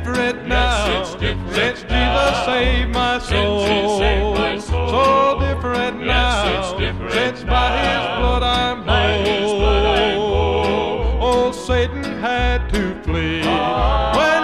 different now. Yes, it's different Since now. Jesus saved my soul. Since he saved my soul. So different Yes, now. it's different Since by His now. blood I'm By His blood I'm whole. whole. Oh, Satan had to flee when